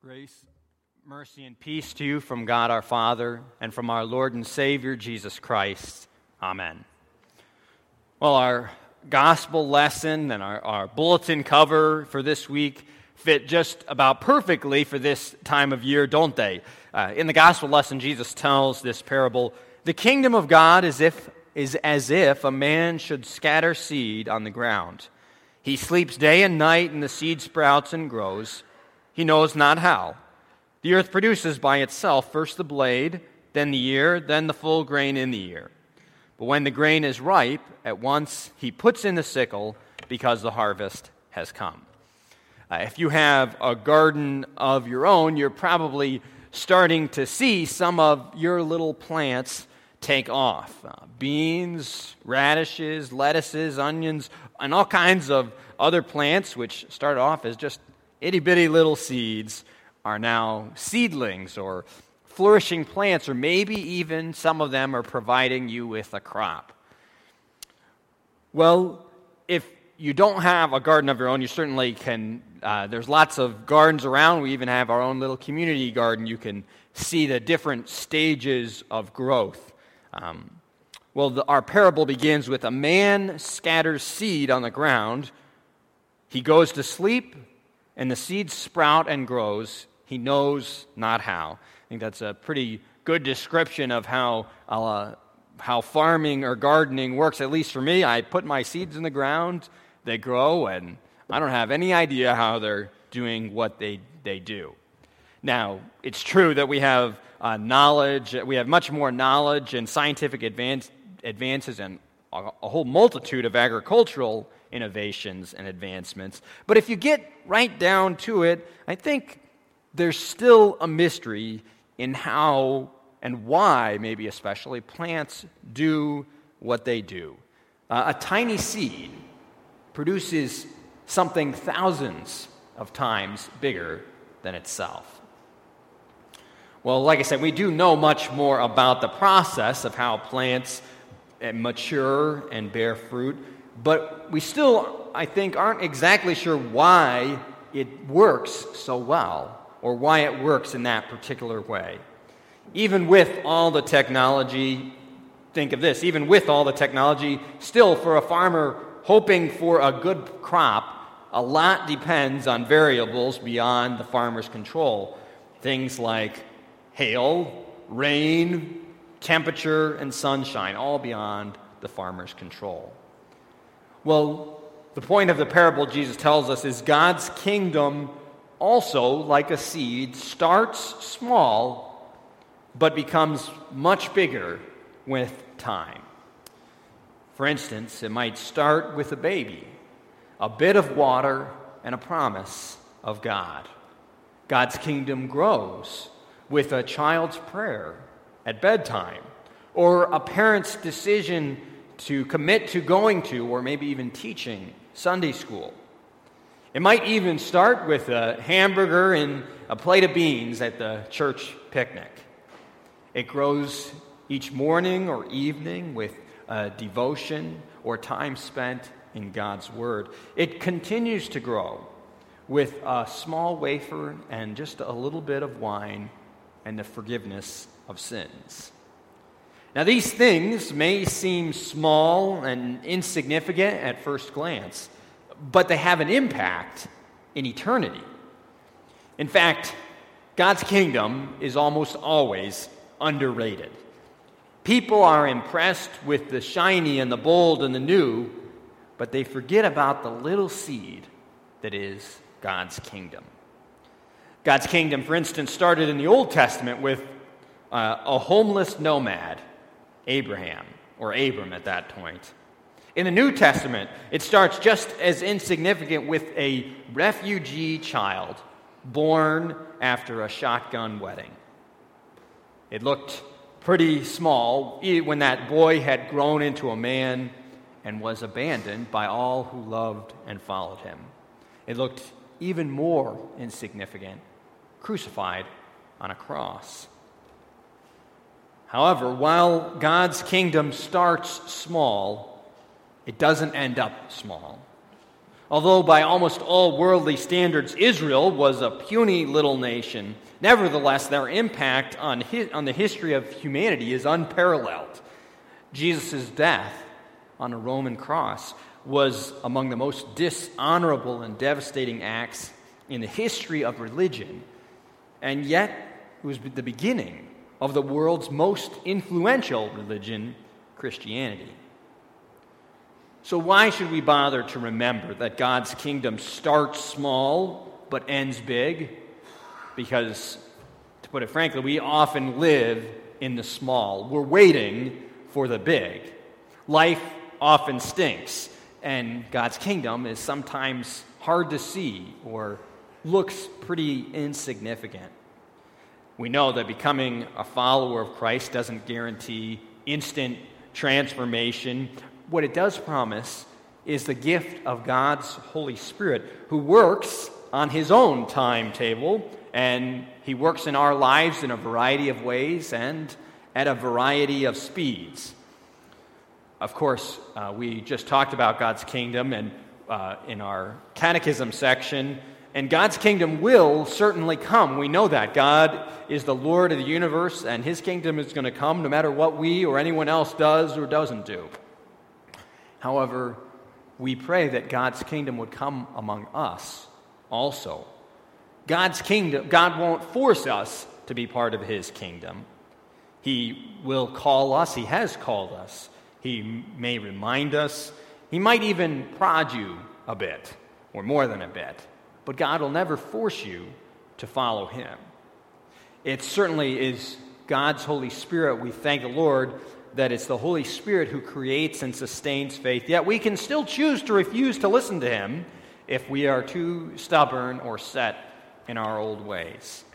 Grace, mercy, and peace to you from God our Father and from our Lord and Savior Jesus Christ. Amen. Well, our gospel lesson and our bulletin cover for this week fit just about perfectly for this time of year, don't they? In the gospel lesson, Jesus tells this parable, "The kingdom of God is as if a man should scatter seed on the ground. He sleeps day and night, and the seed sprouts and grows. He knows not how. The earth produces by itself first the blade, then the ear, then the full grain in the ear. But when the grain is ripe, at once he puts in the sickle, because the harvest has come." If you have a garden of your own, you're probably starting to see some of your little plants take off. Beans, radishes, lettuces, onions, and all kinds of other plants, which started off as just itty-bitty little seeds, are now seedlings or flourishing plants, or maybe even some of them are providing you with a crop. Well, if you don't have a garden of your own, you certainly can. There's lots of gardens around. We even have our own little community garden. You can see the different stages of growth. Our parable begins with a man scatters seed on the ground. He goes to sleep, and the seeds sprout and grows. He knows not how. I think that's a pretty good description of how farming or gardening works, at least for me. I put my seeds in the ground, they grow, and I don't have any idea how they're doing what they do. Now, it's true that we have knowledge, we have much more knowledge and scientific advances and a whole multitude of agricultural innovations and advancements. But if you get right down to it, I think there's still a mystery in how and why, maybe especially, plants do what they do. A tiny seed produces something thousands of times bigger than itself. Well, like I said, we do know much more about the process of how plants mature and bear fruit, but we still, I think, aren't exactly sure why it works so well, or why it works in that particular way. Even with all the technology, think of this, even with all the technology, still for a farmer hoping for a good crop, a lot depends on variables beyond the farmer's control. Things like hail, rain, temperature, and sunshine, all beyond the farmer's control. Well, the point of the parable Jesus tells us is God's kingdom also, like a seed, starts small but becomes much bigger with time. For instance, it might start with a baby, a bit of water, and a promise of God. God's kingdom grows with a child's prayer at bedtime, or a parent's decision to commit to going to, or maybe even teaching, Sunday school. It might even start with a hamburger and a plate of beans at the church picnic. It grows each morning or evening with a devotion or time spent in God's Word. It continues to grow with a small wafer and just a little bit of wine and the forgiveness of sins. Now, these things may seem small and insignificant at first glance, but they have an impact in eternity. In fact, God's kingdom is almost always underrated. People are impressed with the shiny and the bold and the new, but they forget about the little seed that is God's kingdom. God's kingdom, for instance, started in the Old Testament with a homeless nomad, Abraham, or Abram at that point. In the New Testament, it starts just as insignificant with a refugee child born after a shotgun wedding. It looked pretty small when that boy had grown into a man and was abandoned by all who loved and followed him. It looked even more insignificant, crucified on a cross. However, while God's kingdom starts small, it doesn't end up small. Although by almost all worldly standards Israel was a puny little nation, nevertheless their impact on the history of humanity is unparalleled. Jesus' death on a Roman cross was among the most dishonorable and devastating acts in the history of religion, and yet it was the beginning of the world's most influential religion, Christianity. So why should we bother to remember that God's kingdom starts small but ends big? Because, to put it frankly, we often live in the small. We're waiting for the big. Life often stinks, and God's kingdom is sometimes hard to see or looks pretty insignificant. We know that becoming a follower of Christ doesn't guarantee instant transformation. What it does promise is the gift of God's Holy Spirit, who works on his own timetable, and he works in our lives in a variety of ways and at a variety of speeds. Of course, we just talked about God's kingdom and in our catechism section, and God's kingdom will certainly come. We know that. God is the Lord of the universe, and his kingdom is going to come no matter what we or anyone else does or doesn't do. However, we pray that God's kingdom would come among us also. God's kingdom, God won't force us to be part of his kingdom. He will call us. He has called us. He may remind us. He might even prod you a bit, or more than a bit. But God will never force you to follow him. It certainly is God's Holy Spirit. We thank the Lord that it's the Holy Spirit who creates and sustains faith. Yet we can still choose to refuse to listen to him if we are too stubborn or set in our old ways.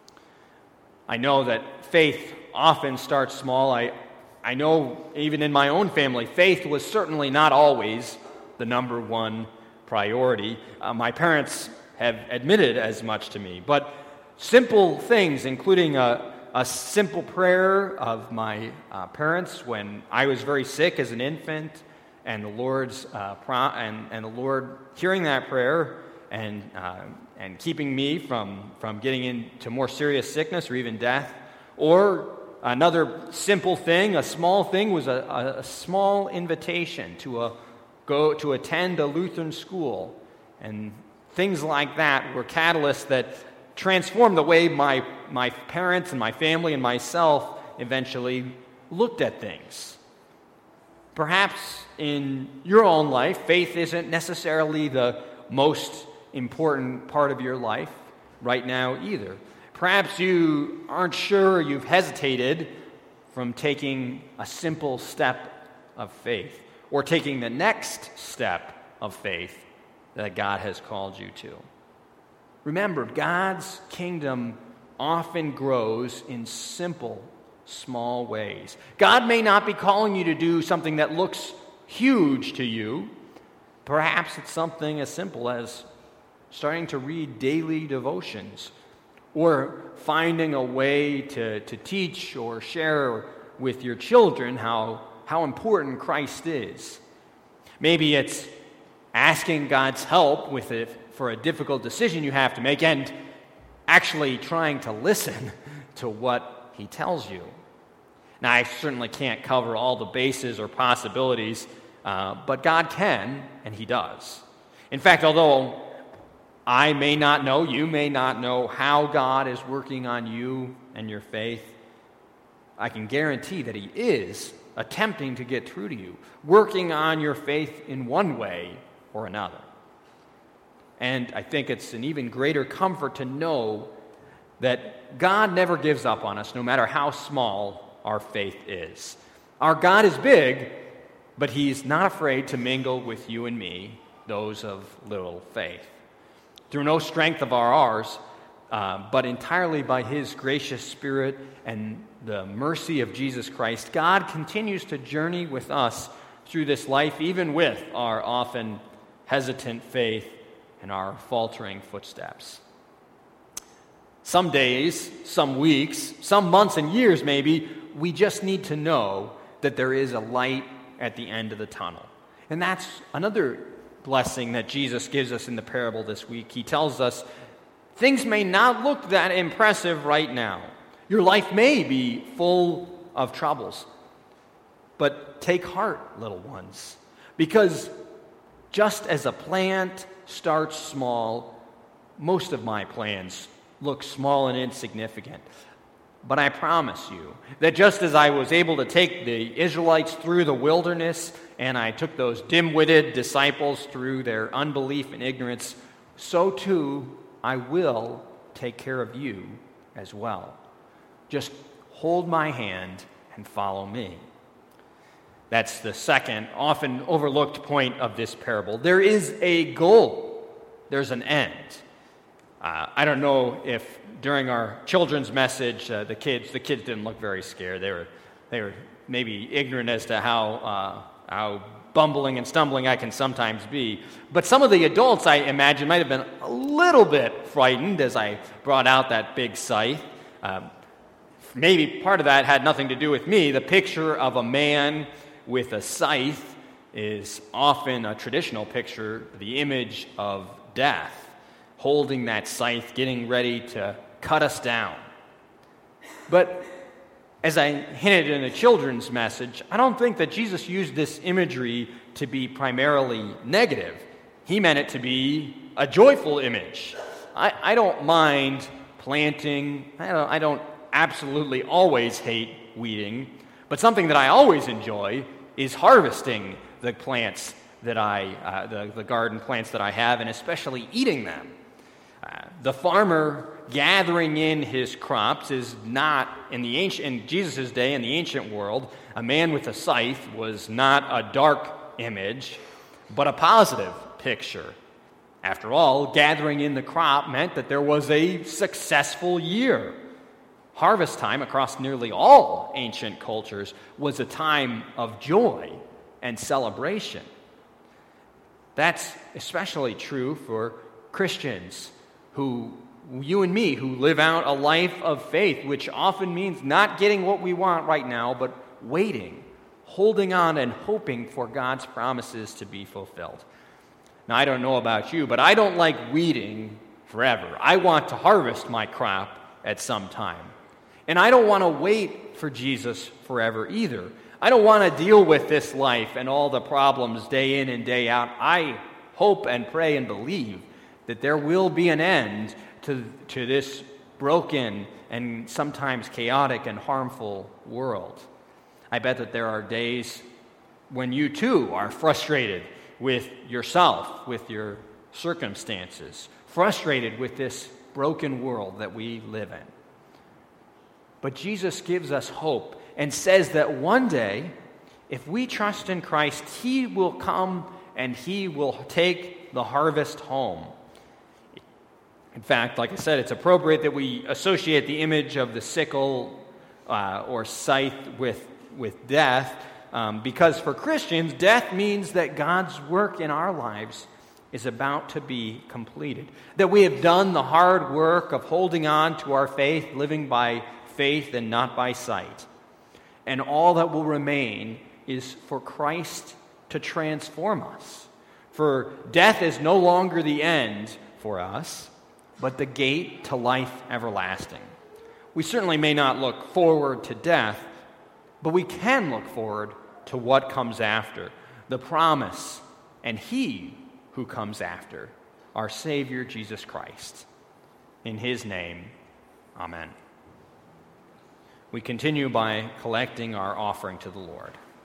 I know that faith often starts small. I know even in my own family, faith was certainly not always the number one priority. My parents have admitted as much to me. But simple things, including a simple prayer of my parents when I was very sick as an infant, and the Lord's and the Lord hearing that prayer and keeping me from getting into more serious sickness or even death. Or another simple thing, a small thing, was a small invitation to attend a Lutheran school, and things like that were catalysts that transformed the way my parents and my family and myself eventually looked at things. Perhaps in your own life, faith isn't necessarily the most important part of your life right now either. Perhaps you aren't sure, you've hesitated from taking a simple step of faith or taking the next step of faith that God has called you to. Remember, God's kingdom often grows in simple, small ways. God may not be calling you to do something that looks huge to you. Perhaps it's something as simple as starting to read daily devotions or finding a way to teach or share with your children how important Christ is. Maybe it's asking God's help with it for a difficult decision you have to make and actually trying to listen to what he tells you. Now, I certainly can't cover all the bases or possibilities, but God can, and he does. In fact, although I may not know, you may not know how God is working on you and your faith, I can guarantee that he is attempting to get through to you, working on your faith in one way or another. And I think it's an even greater comfort to know that God never gives up on us, no matter how small our faith is. Our God is big, but he's not afraid to mingle with you and me, those of little faith. Through no strength of ours, but entirely by his gracious Spirit and the mercy of Jesus Christ, God continues to journey with us through this life, even with our often hesitant faith and our faltering footsteps. Some days, some weeks, some months and years maybe, we just need to know that there is a light at the end of the tunnel. And that's another blessing that Jesus gives us in the parable this week. He tells us things may not look that impressive right now. Your life may be full of troubles. But take heart, little ones, because just as a plant starts small, most of my plans look small and insignificant. But I promise you that just as I was able to take the Israelites through the wilderness and I took those dim-witted disciples through their unbelief and ignorance, so too I will take care of you as well. Just hold my hand and follow me. That's the second, often overlooked point of this parable. There is a goal. There's an end. I don't know if during our children's message, the kids didn't look very scared. They were maybe ignorant as to how bumbling and stumbling I can sometimes be. But some of the adults, I imagine, might have been a little bit frightened as I brought out that big scythe. Maybe part of that had nothing to do with me. The picture of a man with a scythe is often a traditional picture, the image of death, holding that scythe, getting ready to cut us down. But as I hinted in a children's message, I don't think that Jesus used this imagery to be primarily negative. He meant it to be a joyful image. I don't mind planting. I don't absolutely always hate weeding, but something that I always enjoy is harvesting the plants that the garden plants that I have, and especially eating them. The farmer gathering in his crops is not, in Jesus' day, in the ancient world, a man with a scythe was not a dark image, but a positive picture. After all, gathering in the crop meant that there was a successful year. Harvest time across nearly all ancient cultures was a time of joy and celebration. That's especially true for Christians you and me, who live out a life of faith, which often means not getting what we want right now, but waiting, holding on and hoping for God's promises to be fulfilled. Now, I don't know about you, but I don't like weeding forever. I want to harvest my crop at some time. And I don't want to wait for Jesus forever either. I don't want to deal with this life and all the problems day in and day out. I hope and pray and believe that there will be an end to this broken and sometimes chaotic and harmful world. I bet that there are days when you too are frustrated with yourself, with your circumstances, frustrated with this broken world that we live in. But Jesus gives us hope and says that one day, if we trust in Christ, He will come and He will take the harvest home. In fact, like I said, it's appropriate that we associate the image of the sickle or scythe with death, because for Christians, death means that God's work in our lives is about to be completed. That we have done the hard work of holding on to our faith, living by faith and not by sight. And all that will remain is for Christ to transform us. For death is no longer the end for us, but the gate to life everlasting. We certainly may not look forward to death, but we can look forward to what comes after, the promise, and He who comes after, our Savior Jesus Christ. In His name, amen. We continue by collecting our offering to the Lord.